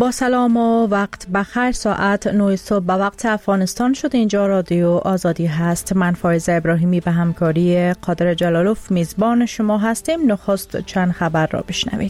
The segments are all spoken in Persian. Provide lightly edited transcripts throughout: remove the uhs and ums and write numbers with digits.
با سلام و وقت بخیر. ساعت 9 صبح به وقت افغانستان شد. اینجا رادیو آزادی هست. من فایزه ابراهیمی به همکاری قادر جلالوف میزبان شما هستیم. نخست چند خبر را بشنوید.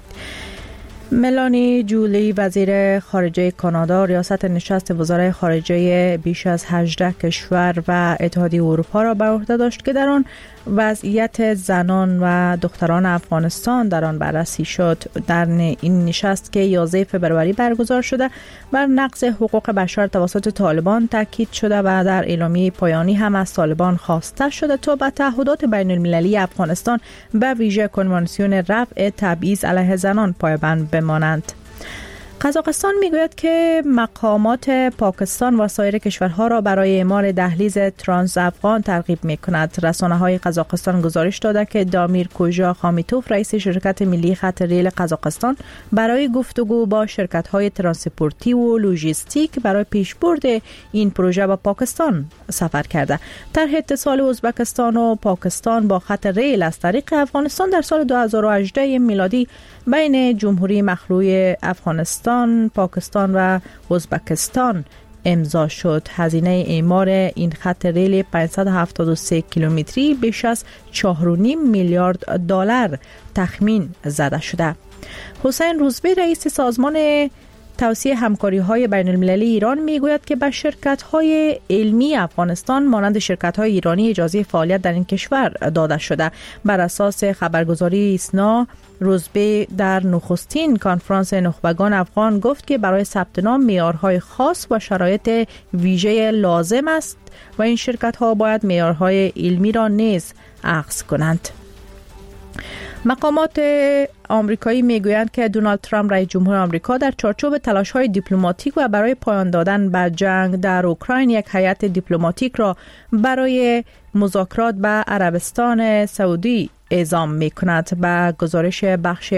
ملانی جولی وزیر خارجه کانادا ریاست نشست وزرای خارجه بیش از 18 کشور و اتحادیه اروپا را بر عهده داشت که در آن وضعیت زنان و دختران افغانستان در آن بررسی شد. در این نشست که 11 فوریه برگزار شده بر نقض حقوق بشر توسط طالبان تاکید شده و در اعلامیه پایانی هم از طالبان خواسته شده تا به تعهدات بین المللی افغانستان به ویژه کنوانسیون رفع تبعیض علیه زنان پایبند بمانند. قزاقستان میگوید که مقامات پاکستان و سایر کشورها را برای اعمال دهلیز ترانس افغان ترغیب می‌کند. رسانه‌های قزاقستان گزارش داده که دامیر کوژا خامیتوف رئیس شرکت ملی خط ریل قزاقستان برای گفتگو با شرکت‌های ترانسپورتی و لوجستیک برای پیشبرد این پروژه به پاکستان سفر کرده. طرح اتصال ازبکستان و پاکستان با خط ریل از طریق افغانستان در سال 2018 میلادی بین جمهوری مخلوع افغانستان، پاکستان و ازبکستان امضا شد. هزینه اعمار این خط ریل 573 کیلومتری بیش از 4.5 میلیارد دلار تخمین زده شده. حسین روزبی رئیس سازمان توسعه همکاری‌های بین‌المللی ایران میگوید که به شرکت‌های علمی افغانستان مانند شرکت‌های ایرانی اجازه فعالیت در این کشور داده شده. بر اساس خبرگزاری ایسنا، روزبه در نخستین کنفرانس نخبگان افغان گفت که برای ثبت نام معیارهای خاص و شرایط ویژه لازم است و این شرکت‌ها باید معیارهای علمی را نیز اخذ کنند. مقامات آمریکایی میگویند که دونالد ترامپ رئیس جمهور آمریکا در چارچوب تلاش‌های دیپلماتیک و برای پایان دادن به جنگ در اوکراین یک هیئت دیپلماتیک را برای مذاکرات به عربستان سعودی اعزام می‌کند. به گزارش بخش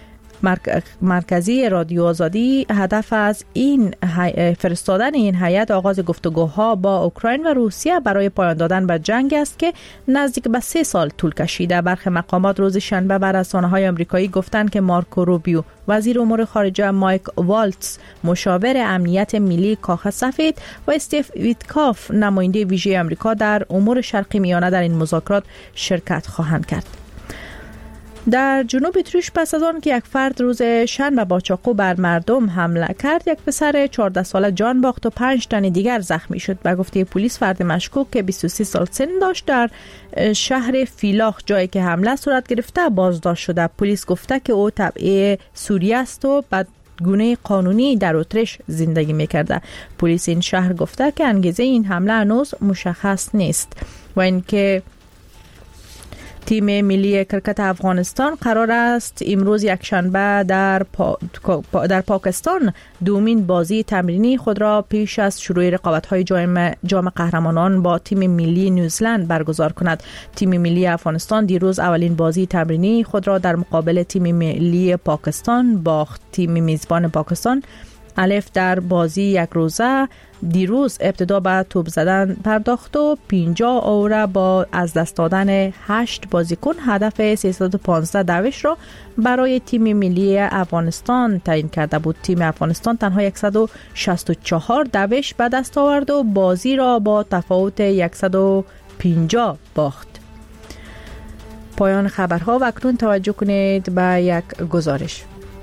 مرکزی رادیو آزادی، هدف از این فرستادن این هیئت آغاز گفتگوها با اوکراین و روسیه برای پایان دادن به جنگ است که نزدیک به 3 سال طول کشیده. برخی مقامات روز شنبه بر رسانه‌های آمریکایی گفتند که مارکو روبیو وزیر امور خارجه، مایک والتز مشاور امنیت ملی کاخ سفید و استیو ویتکاف نماینده ویژه آمریکا در امور شرقی میانه در این مذاکرات شرکت خواهند کرد. در جنوب اتریش پس از آن که یک فرد روز شنبه با چاقو بر مردم حمله کرد، یک پسر 14 ساله جان باخت و 5 تن دیگر زخمی شد. به گفته پلیس فرد مشکوک که 23 سال سن داشت در شهر فیلاخ جایی که حمله صورت گرفته بازداشت شده. پلیس گفته که او تبع سوریه است و بعد گونه قانونی در اتریش زندگی می‌کرده. پلیس این شهر گفته که انگیزه این حمله هنوز مشخص نیست و اینکه تیم ملی کرکت افغانستان قرار است امروز یکشنبه در پاکستان دومین بازی تمرینی خود را پیش از شروع رقابت‌های جام قهرمانان با تیم ملی نیوزلند برگزار کند. تیم ملی افغانستان دیروز اولین بازی تمرینی خود را در مقابل تیم ملی پاکستان باخت. تیم میزبان پاکستان الف در بازی یک روزه دیروز ابتدا به توپ زدن پرداخت و 50 اوور با از دست دادن 8 بازیکن هدف 315 دوش را برای تیم ملی افغانستان تعیین کرده بود. تیم افغانستان تنها 164 دوش به دست آورد و بازی را با تفاوت 150 باخت. پایان خبرها و اکنون توجه کنید به یک گزارش.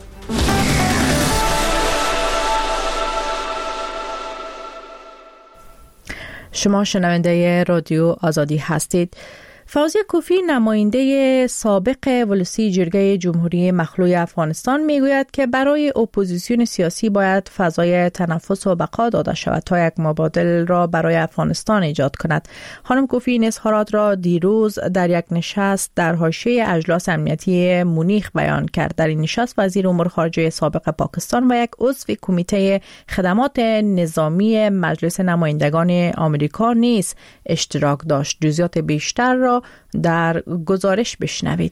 شما شنونده رادیو آزادی هستید. فوزیه کوفی نماینده سابق ولسی جرگه جمهوری مخلوع افغانستان میگوید که برای اپوزیسیون سیاسی باید فضای تنفس و بقا داده شود تا یک مبادل را برای افغانستان ایجاد کند. خانم کوفی این اظهارات را دیروز در یک نشست در حاشیه اجلاس امنیتی مونیخ بیان کرد. در این نشست وزیر امور خارجه سابق پاکستان و یک عضو کمیته خدمات نظامی مجلس نمایندگان آمریکا نیز اشتراک داشت. جزئیات بیشتر را در گزارش بشنوید.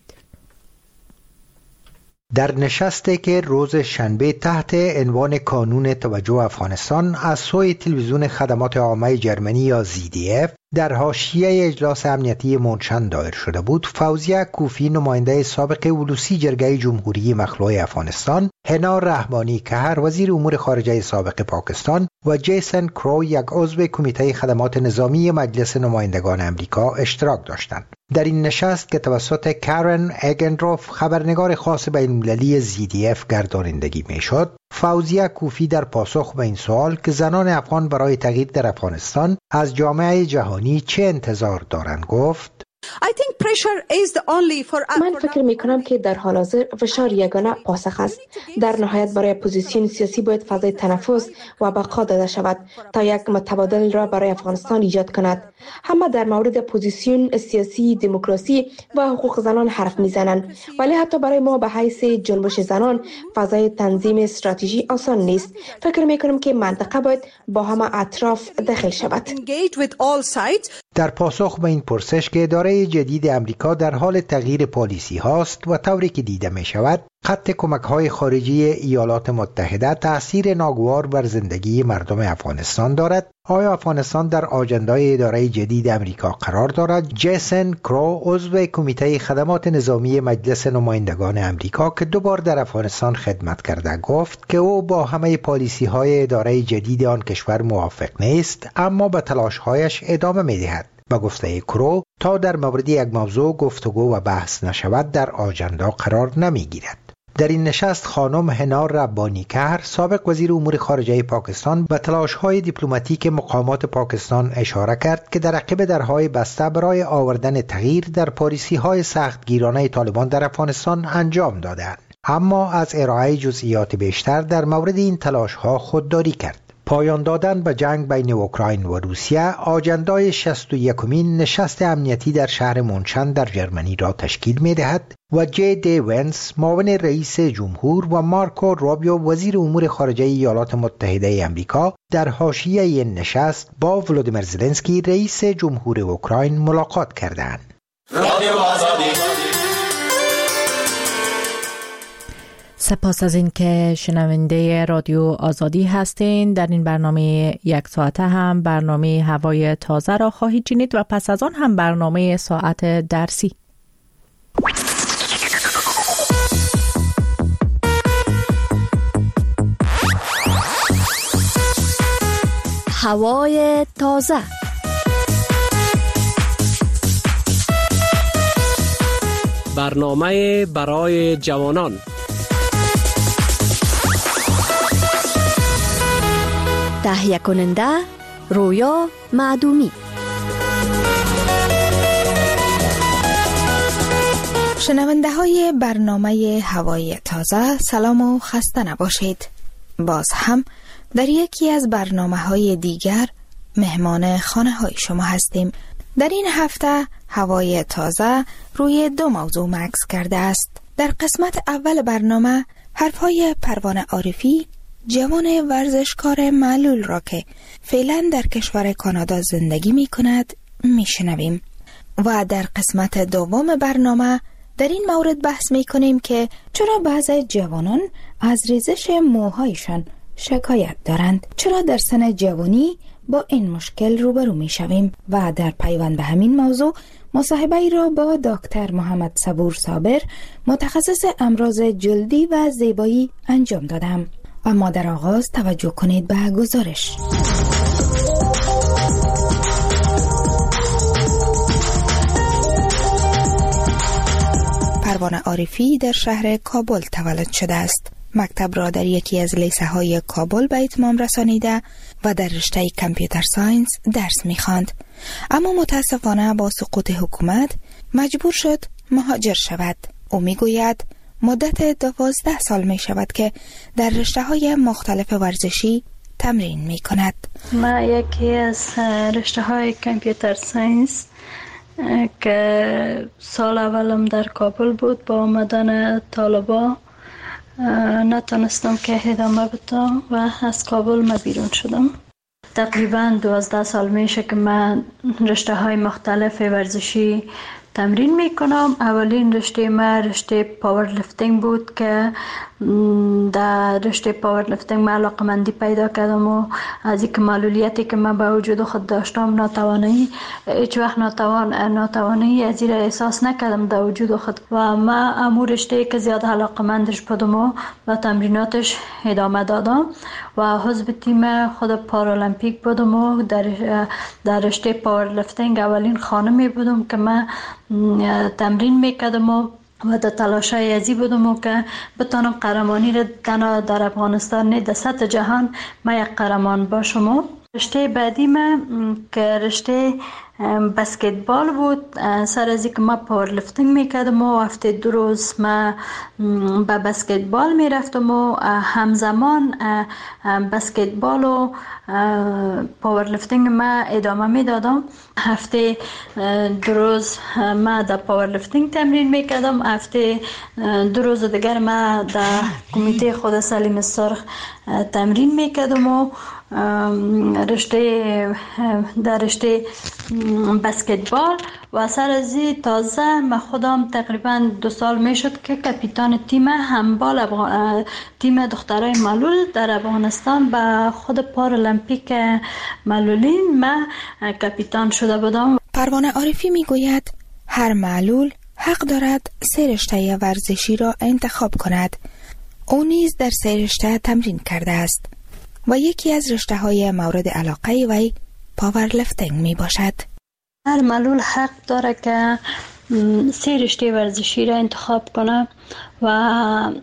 در نشستی که روز شنبه تحت عنوان کانون توجه افغانستان از سوی تلویزیون خدمات عامه جرمنی یا ZDF در حاشیه اجلاس امنیتی مونشن دایر شده بود، فوزیه کوفی نماینده سابق ولوسی جرگه جمهوری مخلوع افغانستان، هنا رحمانی کهر وزیر امور خارجه سابق پاکستان و جیسن کرو یک عضو کمیته خدمات نظامی مجلس نمایندگان امریکا اشتراک داشتند. در این نشست که توسط کارن اگندروف خبرنگار خاص بین‌المللی ZDF گردانندگی میشد، فوزیه کوفی در پاسخ به این سوال که زنان افغان برای تغییر در افغانستان از جامعه جهانی چه انتظار دارند گفت: من فکر می کنم که در حال حاضر فشار یگانه پاسخ است. در نهایت برای اپوزیسیون سیاسی باید فضای تنفس و بقا داده شود تا یک متبادل را برای افغانستان ایجاد کند. همه در مورد اپوزیسیون سیاسی، دموکراسی و حقوق زنان حرف میزنند، ولی حتی برای ما به حیث جنبش زنان فضای تنظیم استراتژی آسان نیست. فکر می کنم که منطقه باید با همه اطراف داخل شود. در پاسخ به این پرسش که اداره جدید امریکا در حال تغییر پالیسی هاست و طوری که دیده می شود خط کمک های خارجی ایالات متحده تأثیر ناگوار بر زندگی مردم افغانستان دارد، آیا افغانستان در آجندای اداره جدید امریکا قرار دارد؟ جیسن کرو عضو کمیته خدمات نظامی مجلس نمایندگان امریکا که 2 بار در افغانستان خدمت کرده گفت که او با همه پالیسی های اداره جدید آن کشور موافق نیست، اما به تلاش هایش ادامه می دهد. با گفته کرو تا در مورد یک موضوع گفتگو و بحث نشود در آجندا قرار نمی گیرد. در این نشست خانم هنا ربانی کهر سابق وزیر امور خارجه پاکستان به تلاش‌های دیپلماتیک مقامات پاکستان اشاره کرد که در عقب درهای بسته برای آوردن تغییر در پالیسی‌های سختگیرانه طالبان در افغانستان انجام دادند، اما از ارائه جزئیات بیشتر در مورد این تلاش‌ها خودداری کرد. پایان دادن به جنگ بین اوکراین و روسیه آجندای 61مین نشست امنیتی در شهر مونشن در جرمنی را تشکیل می دهد و جی دی ونس معاون رئیس جمهور و مارکو روبیو وزیر امور خارجه ایالات متحده آمریکا در حاشیه این نشست با ولودیمیر زلنسکی رئیس جمهور اوکراین ملاقات کردند. سپاس از این که شنونده رادیو آزادی هستین. در این برنامه 1 ساعته هم برنامه هوای تازه را خواهید شنید و پس از آن هم برنامه ساعت درسی. هوای تازه، برنامه برای جوانان، تهیه کننده رویا معدومی. شنونده های برنامه هوای تازه، سلام و خسته نباشید. باز هم در یکی از برنامه های دیگر مهمان خانه های شما هستیم. در این هفته هوای تازه روی 2 موضوع مکس کرده است. در قسمت اول برنامه حرفهای پروانه عارفی، جوان ورزشکار معلول را که فعلا در کشور کانادا زندگی می کند می شنویم. و در قسمت دوم برنامه در این مورد بحث می کنیم که چرا بعضی جوانان از ریزش موهایشان شکایت دارند، چرا در سن جوانی با این مشکل روبرو می شویم. و در پیوند به همین موضوع مصاحبه ای را با دکتر محمد صبور صابر، متخصص امراض جلدی و زیبایی انجام دادم. اما در آغاز توجه کنید به گزارش. پروانه عارفی در شهر کابل تولد شده است. مکتب را در یکی از لیسه های کابل به اتمام رسانیده و در رشته کامپیوتر ساینس درس می‌خواند. اما متاسفانه با سقوط حکومت مجبور شد مهاجر شود. او میگوید مدت 12 سال می شود که در رشته های مختلف ورزشی تمرین می کند. من یکی از رشته های کامپیوتر ساینس که سال اولم در کابل بود، با آمدن طالبا نتونستم که ادامه بدم و از کابل من بیرون شدم. تقریبا 12 سال میشه که من رشته های مختلف ورزشی تمرین میکنم. اولین رشته ما رشته پاور لفتینگ بود که در رشته پاور لفتینگ من علاقمندی پیدا کردم و از اینکه معلولیتی که من به وجود خود داشتم، ناتوانی، هیچ وقت ناتوانی از این احساس نکردم در وجود خود و من امور رشته که زیاد علاقمندش بودم و به تمریناتش ادامه دادم و حزب تیم خود پارالمپیک بودم و در رشته پاور لفتینگ اولین خانمی بودم که من تمرین میکردم و در تلاشای ازی بودم که بتانم قهرمانی را تنها در افغانستان نه در سطح جهان ما یک قهرمان باشم. رشته بعدی من که رشته بسکتبال بود. سر از اینکه ما پاور لفتینگ میکردم و هفته 2 روز ما به بسکتبال میرفتم و همزمان بسکتبال و پاور لفتینگ ما ادامه میدادم. هفته 2 روز ما در پاور لفتینگ تمرین میکردم، هفته 2 روز دیگر ما در کمیته خود سلیم سرخ تمرین میکردم و در رشته بسکتبال و سر از تازه من خودم تقریبا 2 سال میشد که کاپیتان تیم هندبال تیم دخترای معلول در افغانستان به خود پارالمپیک معلولین من کاپیتان شده بودم. پروانه عارفی میگوید هر معلول حق دارد 3 رشته ورزشی را انتخاب کند. او نیز در 3 رشته تمرین کرده است و یکی از رشته‌های مورد علاقه وی پاور لفتینگ می باشد. هر معلول حق داره که 3 رشته ورزشی را انتخاب کنه و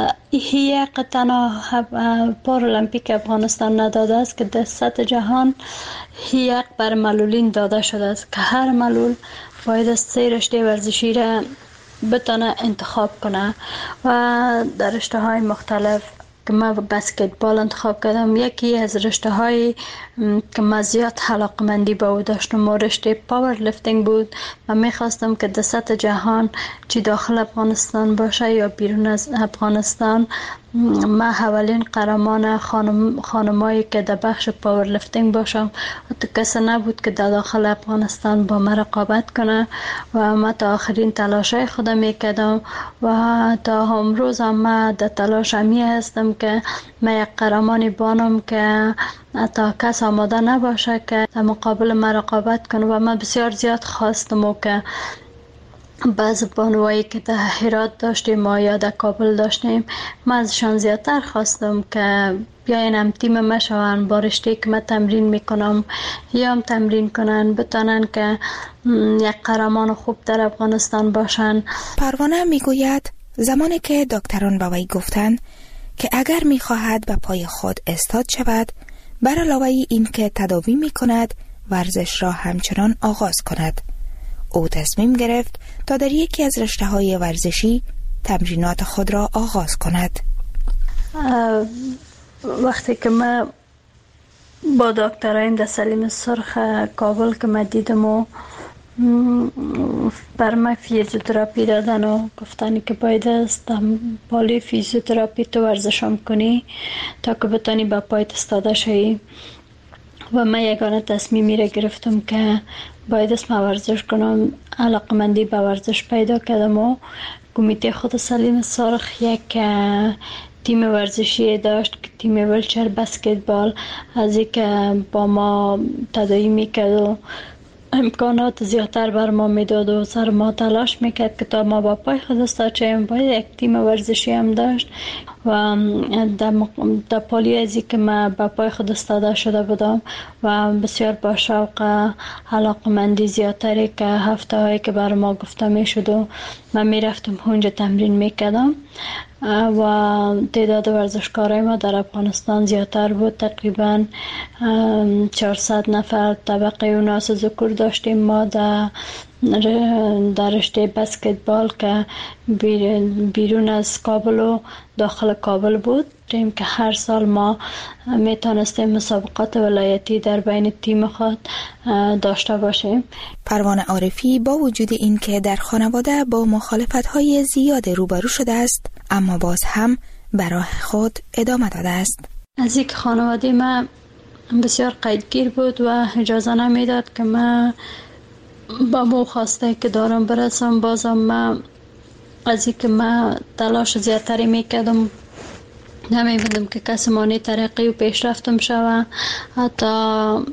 یک تنها پارالمپیک افغانستان نداده است که در سطح جهان یک بر معلولین داده شده است که هر معلول باید 3 رشته ورزشی را بتونه انتخاب کنه و در رشته های مختلف که من بسکتبال انتخاب کردم. یکی از رشته های که من زیاد علاقمندی به او داشتم و رشته پاور لفتینگ بود. من میخواستم که در سطح جهان چی داخل افغانستان باشه یا بیرون از افغانستان من اولین قهرمان خانمایی که در بخش پاور لفتینگ باشم و کسی نبود که در داخل افغانستان با من رقابت کنه و من تا آخرین تلاشای خودم میکردم و تا امروز هم من در تلاش همی هستم که من یک قهرمانی بانم که تا کس آماده نباشه که در مقابل من رقابت کنه و من بسیار زیاد خواستم و که بعض بانوایی که در هرات داشتیم ما یا در کابل داشتیم من ازشان زیادتر خواستم که بیاین هم تیم ما شوند با رشته که من تمرین میکنم یا هم تمرین کنن بتانن که یک قهرمان خوب در افغانستان باشن. پروانه میگوید زمانی که دکتران به وی گفتند که اگر میخواهد به پای خود استاد شود بر علاوه این که تداوی میکند ورزش را همچنان آغاز کند. او تصمیم گرفت تا در یکی از رشته‌های ورزشی تمرینات خود را آغاز کند. وقتی که من با دکترایم در سلیم سرخ کابل که من دیدم و بر من فیزیوتراپی دادن و گفتن که باید است پالی فیزیوتراپی تو ورزشم کنی تا که بتانی با پایت استاده شوی و من یگانه تصمیمی را گرفتم که باید است من ورزش کنم. علاقمندی به ورزش پیدا کردم و کمیته خود سلیم سرخ یک تیم ورزشی داشت که تیم ویلچر بسکتبال از اینکه با ما تداعی میکرد و امکانات زیادتر بر ما میداد و سر ما تلاش میکرد که تا ما با پای خود استاد شویم. باید یک تیم ورزشی هم داشت و در پالی ازی که من با پای خود استاده شده بودم و بسیار با شوق علاقمندی زیادتری که هفته هایی که بر ما گفته میشد و من میرفتم اونجا تمرین میکردم و تعداد ورزشکارای ما در افغانستان زیادتر بود. تقریبا 400 نفر طبقه اوناس ذکور داشتیم ما در رشته بسکتبال که بیرون از کابل و داخل کابل بود که هر سال ما میتونستیم مسابقات ولایتی در بین تیم خود داشته باشیم. پروانه عارفی با وجود این که در خانواده با مخالفت‌های زیاد روبرو شده است اما باز هم به راه خود ادامه داده است. از یک خانواده من بسیار قیدگیر بود و اجازه نمیداد که من با مو خواسته که دارم برسم. بازم من از اینکه من تلاش زیادتری میکردم نمی‌بینم که کسی مانی ترقی و پیشرفتم شوه. حتی